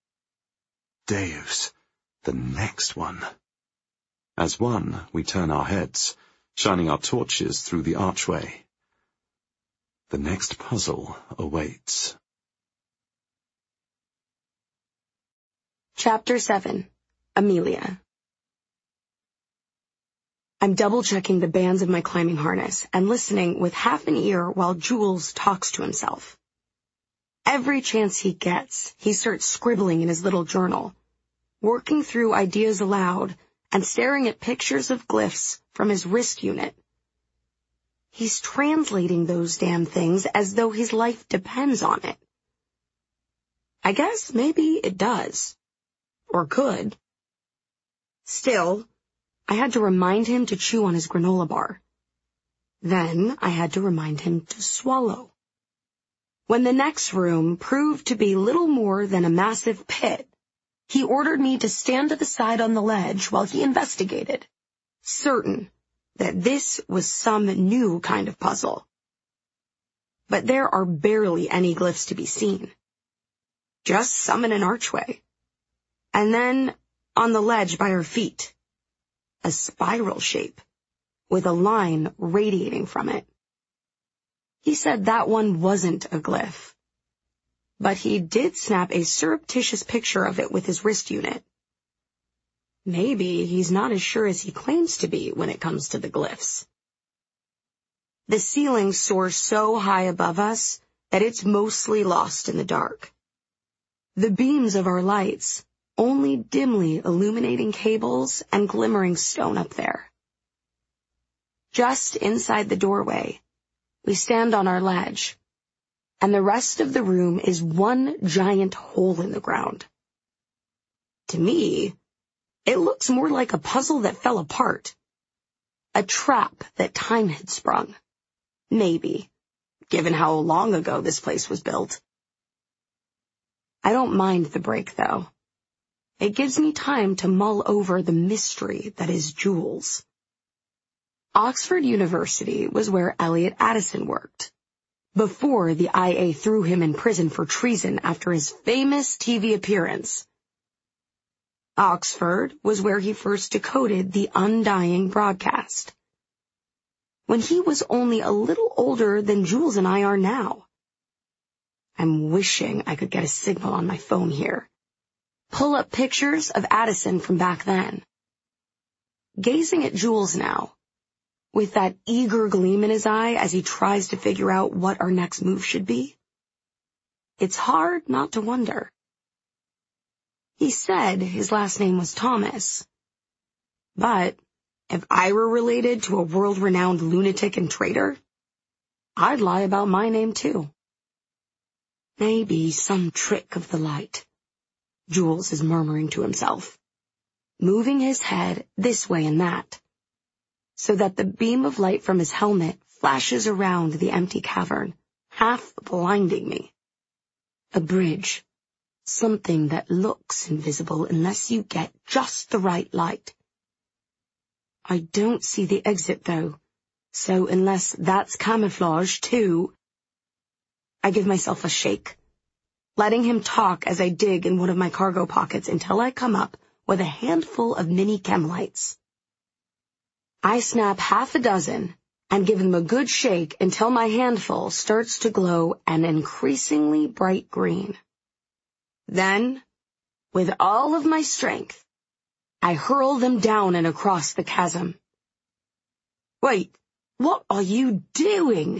Deus, the next one. As one, we turn our heads, shining our torches through the archway. The next puzzle awaits.
Chapter seven. Amelia. I'm double-checking the bands of my climbing harness and listening with half an ear while Jules talks to himself. Every chance he gets, he starts scribbling in his little journal, working through ideas aloud and staring at pictures of glyphs from his wrist unit. He's translating those damn things as though his life depends on it. I guess maybe it does. Or could. Still, I had to remind him to chew on his granola bar. Then I had to remind him to swallow. When the next room proved to be little more than a massive pit, he ordered me to stand to the side on the ledge while he investigated, certain that this was some new kind of puzzle. But there are barely any glyphs to be seen. Just some in an archway. And then, on the ledge by our feet, a spiral shape, with a line radiating from it. He said that one wasn't a glyph, but he did snap a surreptitious picture of it with his wrist unit. Maybe he's not as sure as he claims to be when it comes to the glyphs. The ceiling soars so high above us that it's mostly lost in the dark. The beams of our lights only dimly illuminating cables and glimmering stone up there. Just inside the doorway, we stand on our ledge, and the rest of the room is one giant hole in the ground. To me, it looks more like a puzzle that fell apart. A trap that time had sprung. Maybe, given how long ago this place was built. I don't mind the break, though. It gives me time to mull over the mystery that is Jules. Oxford University was where Elliot Addison worked, before the I A threw him in prison for treason after his famous T V appearance. Oxford was where he first decoded the undying broadcast. When he was only a little older than Jules and I are now. I'm wishing I could get a signal on my phone here. Pull up pictures of Addison from back then. Gazing at Jules now, with that eager gleam in his eye as he tries to figure out what our next move should be, it's hard not to wonder. He said his last name was Thomas. But if I were related to a world-renowned lunatic and traitor, I'd lie about my name too. Maybe some trick of the light, Jules is murmuring to himself, moving his head this way and that, so that the beam of light from his helmet flashes around the empty cavern, half blinding me. A bridge, something that looks invisible unless you get just the right light. I don't see the exit, though, so unless that's camouflage, too, I give myself a shake, letting him talk as I dig in one of my cargo pockets until I come up with a handful of mini chem lights. I snap half a dozen and give them a good shake until my handful starts to glow an increasingly bright green. Then, with all of my strength, I hurl them down and across the chasm. Wait, what are you doing?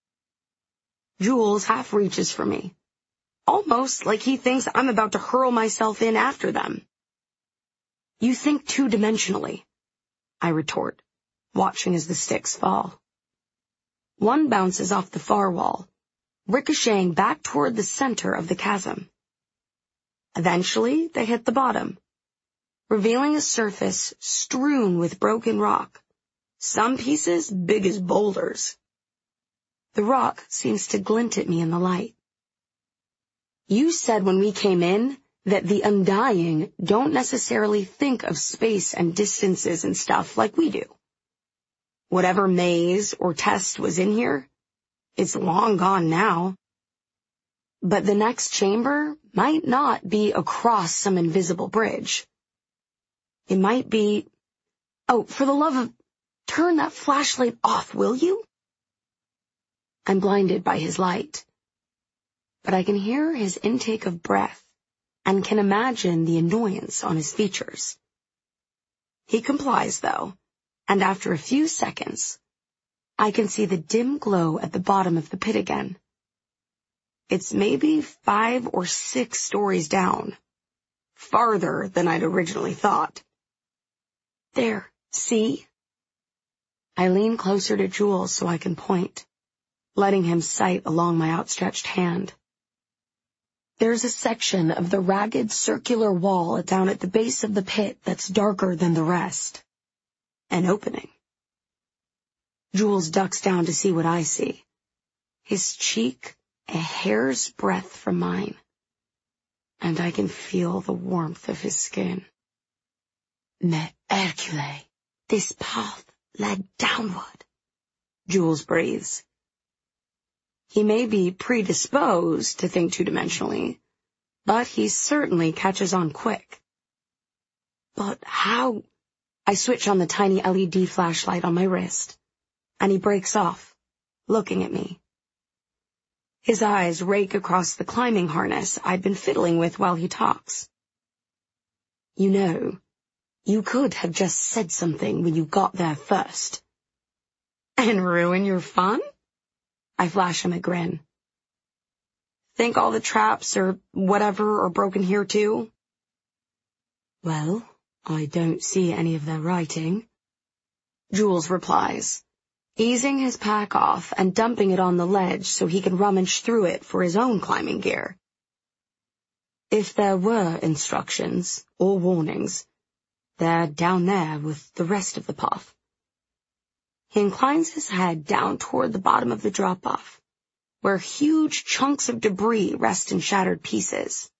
Jules half reaches for me, almost like he thinks I'm about to hurl myself in after them. You think two-dimensionally, I retort, watching as the sticks fall. One bounces off the far wall, ricocheting back toward the center of the chasm. Eventually, they hit the bottom, revealing a surface strewn with broken rock, some pieces big as boulders. The rock seems to glint at me in the light. You said when we came in that the Undying don't necessarily think of space and distances and stuff like we do. Whatever maze or test was in here, it's long gone now. But the next chamber might not be across some invisible bridge. It might be... Oh, for the love of... Turn that flashlight off, will you? I'm blinded by his light, but I can hear his intake of breath and can imagine the annoyance on his features. He complies, though, and after a few seconds, I can see the dim glow at the bottom of the pit again. It's maybe five or six stories down, farther than I'd originally thought. There, see? I lean closer to Jules so I can point, letting him sight along my outstretched hand. There's a section of the ragged circular wall down at the base of the pit that's darker than the rest. An opening. Jules ducks down to see what I see. His cheek a hair's breadth from mine, and I can feel the warmth of his skin. Mais Hercule, this path led downward, Jules breathes. He may be predisposed to think two-dimensionally, but he certainly catches on quick. But how? I switch on the tiny L E D flashlight on my wrist, and he breaks off, looking at me. His eyes rake across the climbing harness I'd been fiddling with while he talks. You know, you could have just said something when you got there first. And ruin your fun? I flash him a grin. Think all the traps or whatever are broken here too? Well, I don't see any of their writing, Jules replies, easing his pack off and dumping it on the ledge so he can rummage through it for his own climbing gear. If there were instructions or warnings, they're down there with the rest of the path. He inclines his head down toward the bottom of the drop-off, where huge chunks of debris rest in shattered pieces.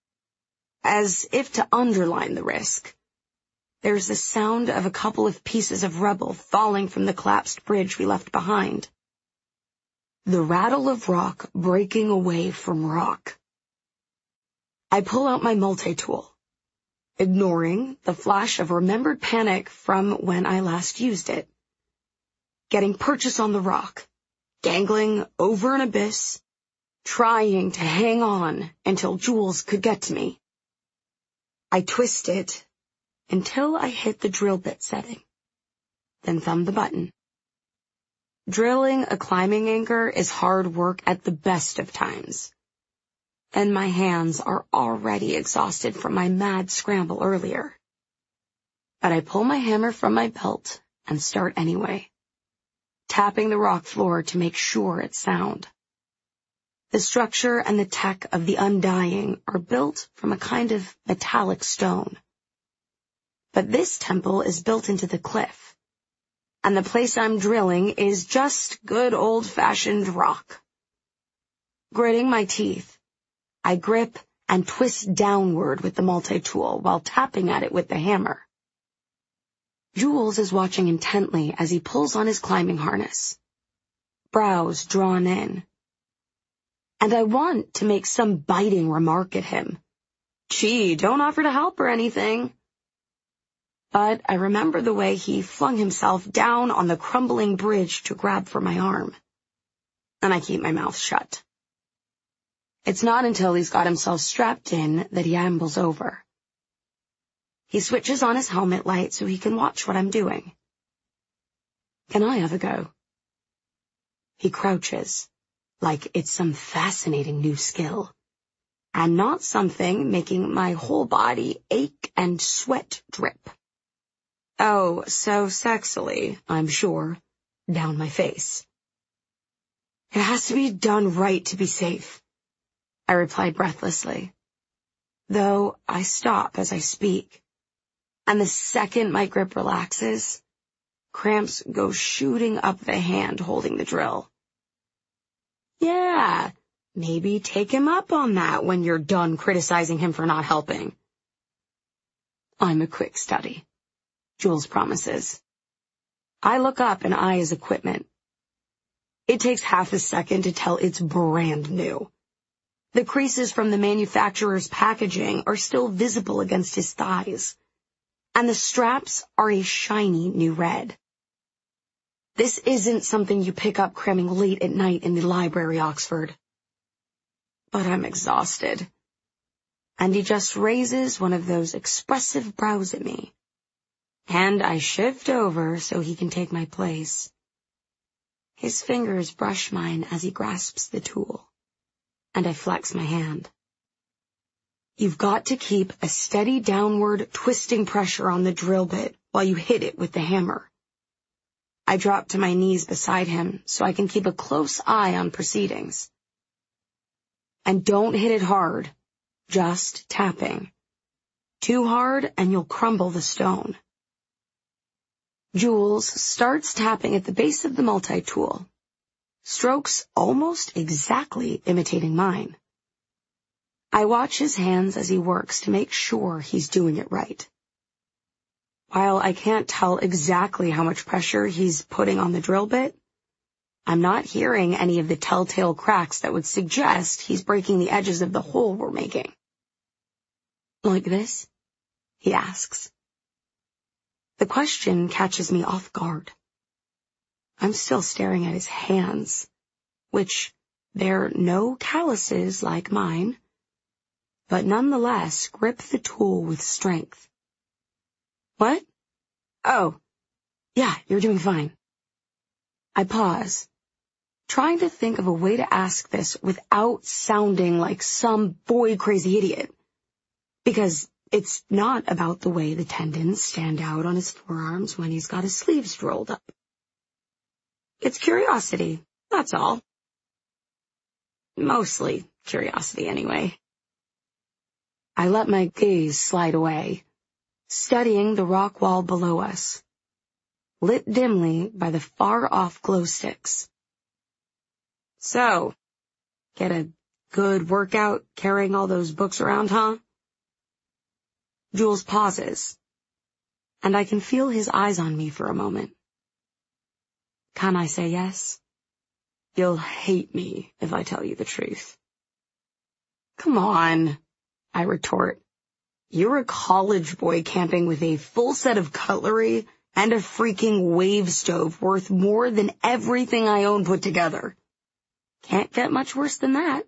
As if to underline the risk, there's the sound of a couple of pieces of rubble falling from the collapsed bridge we left behind. The rattle of rock breaking away from rock. I pull out my multi-tool, ignoring the flash of remembered panic from when I last used it. Getting purchase on the rock, dangling over an abyss, trying to hang on until Jules could get to me. I twist it until I hit the drill bit setting, then thumb the button. Drilling a climbing anchor is hard work at the best of times, and my hands are already exhausted from my mad scramble earlier. But I pull my hammer from my belt and start anyway, tapping the rock floor to make sure it's sound. The structure and the tech of the Undying are built from a kind of metallic stone. But this temple is built into the cliff, and the place I'm drilling is just good old-fashioned rock. Gritting my teeth, I grip and twist downward with the multi-tool while tapping at it with the hammer. Jules is watching intently as he pulls on his climbing harness, brows drawn in. And I want to make some biting remark at him. Gee, don't offer to help or anything. But I remember the way he flung himself down on the crumbling bridge to grab for my arm, and I keep my mouth shut. It's not until he's got himself strapped in that he ambles over. He switches on his helmet light so he can watch what I'm doing. Can I have a go? He crouches, like it's some fascinating new skill, and not something making my whole body ache and sweat drip. Oh, so sexily, I'm sure, down my face. It has to be done right to be safe, I replied breathlessly, though I stop as I speak, and the second my grip relaxes, cramps go shooting up the hand holding the drill. Yeah, maybe take him up on that when you're done criticizing him for not helping. I'm a quick study, Jules promises. I look up and eye his equipment. It takes half a second to tell it's brand new. The creases from the manufacturer's packaging are still visible against his thighs, and the straps are a shiny new red. This isn't something you pick up cramming late at night in the library, Oxford. But I'm exhausted. And he just raises one of those expressive brows at me. And I shift over so he can take my place. His fingers brush mine as he grasps the tool, and I flex my hand. You've got to keep a steady downward twisting pressure on the drill bit while you hit it with the hammer. I drop to my knees beside him so I can keep a close eye on proceedings. And don't hit it hard, just tapping. Too hard and you'll crumble the stone. Jules starts tapping at the base of the multi-tool, strokes almost exactly imitating mine. I watch his hands as he works to make sure he's doing it right. While I can't tell exactly how much pressure he's putting on the drill bit, I'm not hearing any of the telltale cracks that would suggest he's breaking the edges of the hole we're making. Like this? He asks. The question catches me off guard. I'm still staring at his hands, which bear no calluses like mine, but nonetheless grip the tool with strength. What? Oh, yeah, you're doing fine. I pause, trying to think of a way to ask this without sounding like some boy-crazy idiot, because it's not about the way the tendons stand out on his forearms when he's got his sleeves rolled up. It's curiosity, that's all. Mostly curiosity, anyway. I let my gaze slide away, studying the rock wall below us, lit dimly by the far-off glow sticks. So, get a good workout carrying all those books around, huh? Jules pauses, and I can feel his eyes on me for a moment. Can I say yes? You'll hate me if I tell you the truth. Come on, I retort. You're a college boy camping with a full set of cutlery and a freaking wave stove worth more than everything I own put together. Can't get much worse than that.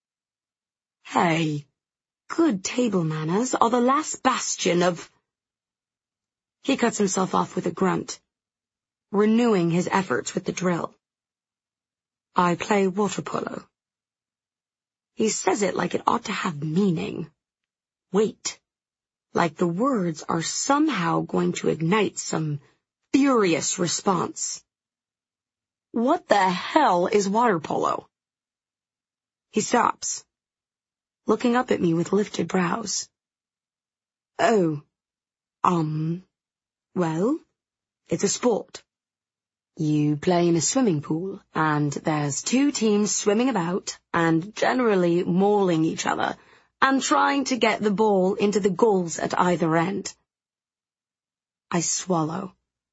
Hey, good table manners are the last bastion of... He cuts himself off with a grunt, renewing his efforts with the drill. I play water polo. He says it like it ought to have meaning. Weight. Like the words are somehow going to ignite some furious response. What the hell is water polo? He stops, looking up at me with lifted brows. Oh, um, well, it's a sport. You play in a swimming pool, and there's two teams swimming about and generally mauling each other and trying to get the ball into the goals at either end. I swallow.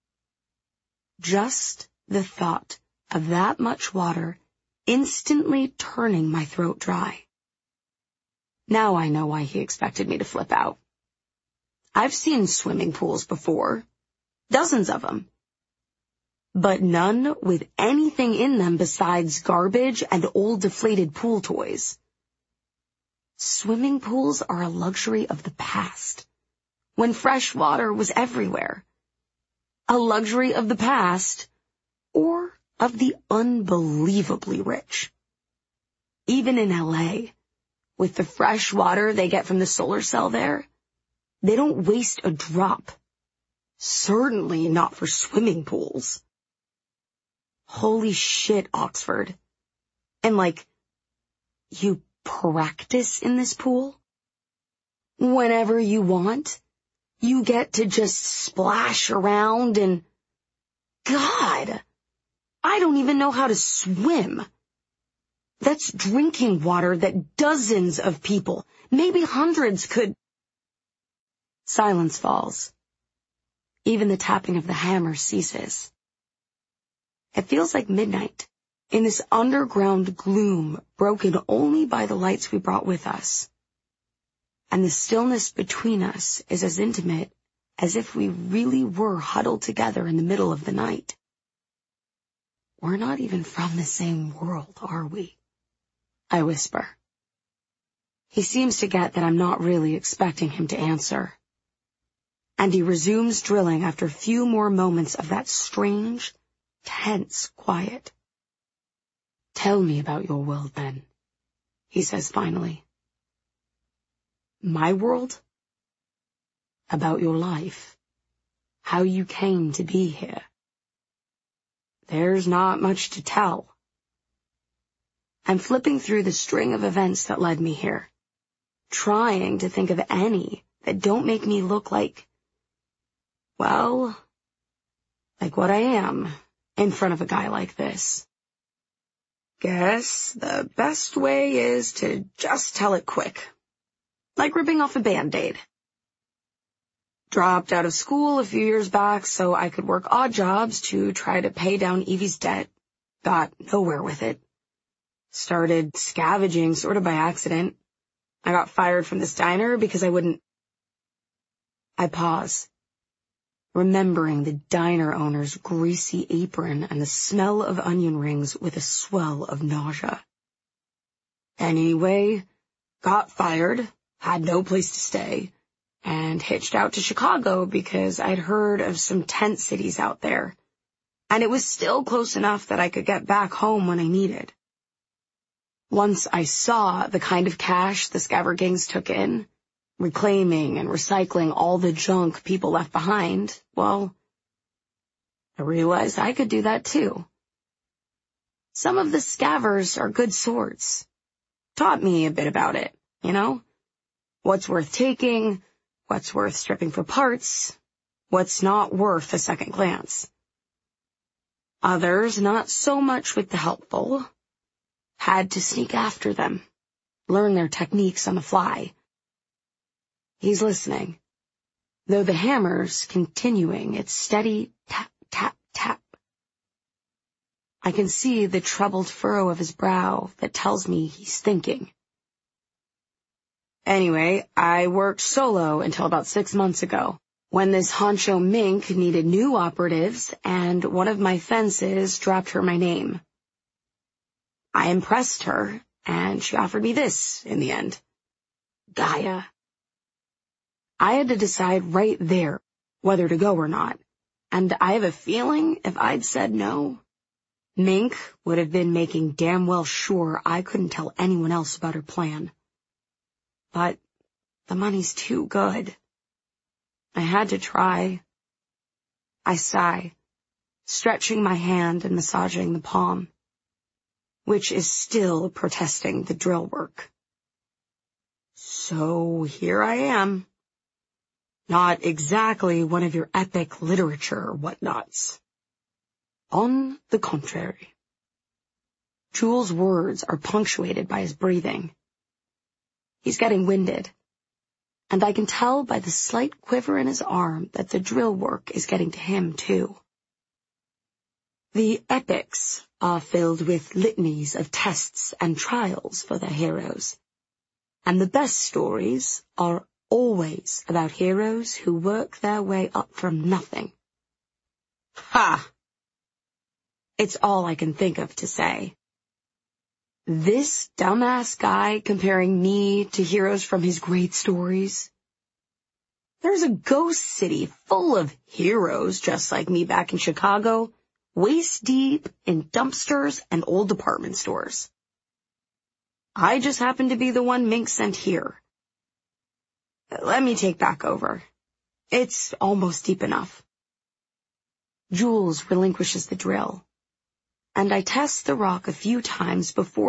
Just the thought of that much water instantly turning my throat dry. Now I know why he expected me to flip out. I've seen swimming pools before, dozens of them, but none with anything in them besides garbage and old deflated pool toys. Swimming pools are a luxury of the past, when fresh water was everywhere. A luxury of the past, or of the unbelievably rich. Even in L A, with the fresh water they get from the solar cell there, they don't waste a drop. Certainly not for swimming pools. Holy shit, Oxford. And like, you practice in this pool? Whenever you want? You get to just splash around and... God! I don't even know how to swim. That's drinking water that dozens of people, maybe hundreds, could... Silence falls. Even the tapping of the hammer ceases. It feels like midnight, in this underground gloom broken only by the lights we brought with us. And the stillness between us is as intimate as if we really were huddled together in the middle of the night. We're not even from the same world, are we? I whisper. He seems to get that I'm not really expecting him to answer. And he resumes drilling after a few more moments of that strange, tense quiet. Tell me about your world, then, he says finally. My world? About your life. How you came to be here. There's not much to tell. I'm flipping through the string of events that led me here, trying to think of any that don't make me look like, well, like what I am in front of a guy like this. Guess the best way is to just tell it quick, like ripping off a Band-Aid. Dropped out of school a few years back so I could work odd jobs to try to pay down Evie's debt. Got nowhere with it. Started scavenging sort of by accident. I got fired from this diner because I wouldn't... I pause, remembering the diner owner's greasy apron and the smell of onion rings with a swell of nausea. Anyway, got fired, had no place to stay, and hitched out to Chicago because I'd heard of some tent cities out there, and it was still close enough that I could get back home when I needed. Once I saw the kind of cash the scaver gangs took in, reclaiming and recycling all the junk people left behind, well, I realized I could do that too. Some of the scavers are good sorts. Taught me a bit about it, you know? What's worth taking, what's worth stripping for parts, what's not worth a second glance. Others, not so much with the helpful, had to sneak after them, learn their techniques on the fly. He's listening, though the hammer's continuing its steady tap, tap, tap. I can see the troubled furrow of his brow that tells me he's thinking. Anyway, I worked solo until about six months ago, when this honcho mink needed new operatives, and one of my fences dropped her my name. I impressed her, and she offered me this in the end. Gaia. I had to decide right there whether to go or not, and I have a feeling if I'd said no, Mink would have been making damn well sure I couldn't tell anyone else about her plan. But the money's too good. I had to try. I sigh, stretching my hand and massaging the palm, which is still protesting the drill work. So here I am. Not exactly one of your epic literature whatnots. On the contrary. Jules' words are punctuated by his breathing. He's getting winded, and I can tell by the slight quiver in his arm that the drill work is getting to him, too. The epics are filled with litanies of tests and trials for their heroes, and the best stories are always about heroes who work their way up from nothing. Ha! It's all I can think of to say. This dumbass guy comparing me to heroes from his great stories. There's a ghost city full of heroes just like me back in Chicago, waist deep in dumpsters and old department stores. I just happen to be the one Mink sent here. Let me take back over. It's almost deep enough. Jules relinquishes the drill, and I test the rock a few times before